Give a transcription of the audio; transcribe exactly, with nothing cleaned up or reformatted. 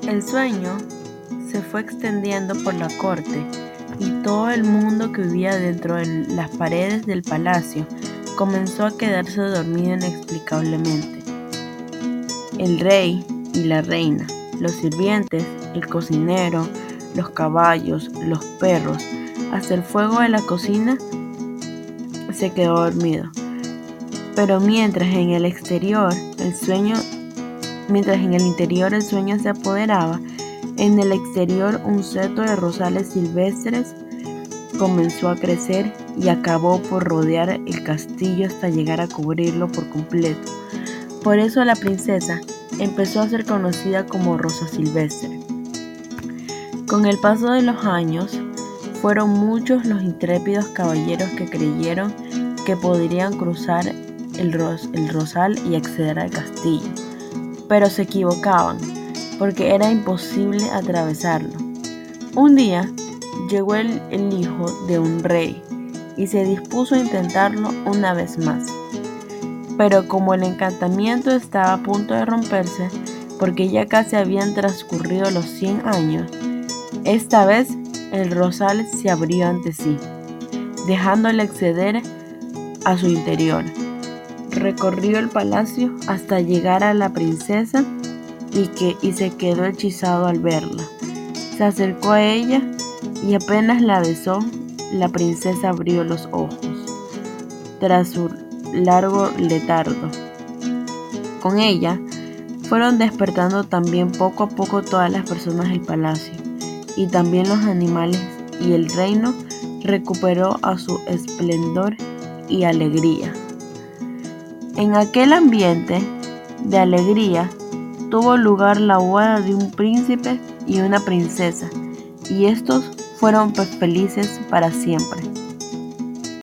El sueño se fue extendiendo por la corte y todo el mundo que vivía dentro de las paredes del palacio comenzó a quedarse dormido inexplicablemente. El rey y la reina, los sirvientes, el cocinero, los caballos, los perros, hasta el fuego de la cocina se quedó dormido. Pero mientras en el exterior el sueño, mientras en el interior el sueño se apoderaba, en el exterior un seto de rosales silvestres comenzó a crecer y acabó por rodear el castillo hasta llegar a cubrirlo por completo. Por eso la princesa empezó a ser conocida como Rosa Silvestre. Con el paso de los años, fueron muchos los intrépidos caballeros que creyeron que podrían cruzar el, ros- el rosal y acceder al castillo, pero se equivocaban, porque era imposible atravesarlo. Un día llegó el, el hijo de un rey y se dispuso a intentarlo una vez más. Pero como el encantamiento estaba a punto de romperse, porque ya casi habían transcurrido los cien años, esta vez el rosal se abrió ante sí, dejándole acceder a su interior. Recorrió el palacio hasta llegar a la princesa y, que, y se quedó hechizado al verla. Se acercó a ella y apenas la besó, la princesa abrió los ojos tras su largo letargo. Con ella fueron despertando también poco a poco todas las personas del palacio y también los animales, y el reino recuperó a su esplendor y alegría. En aquel ambiente de alegría tuvo lugar la boda de un príncipe y una princesa, y estos fueron felices para siempre.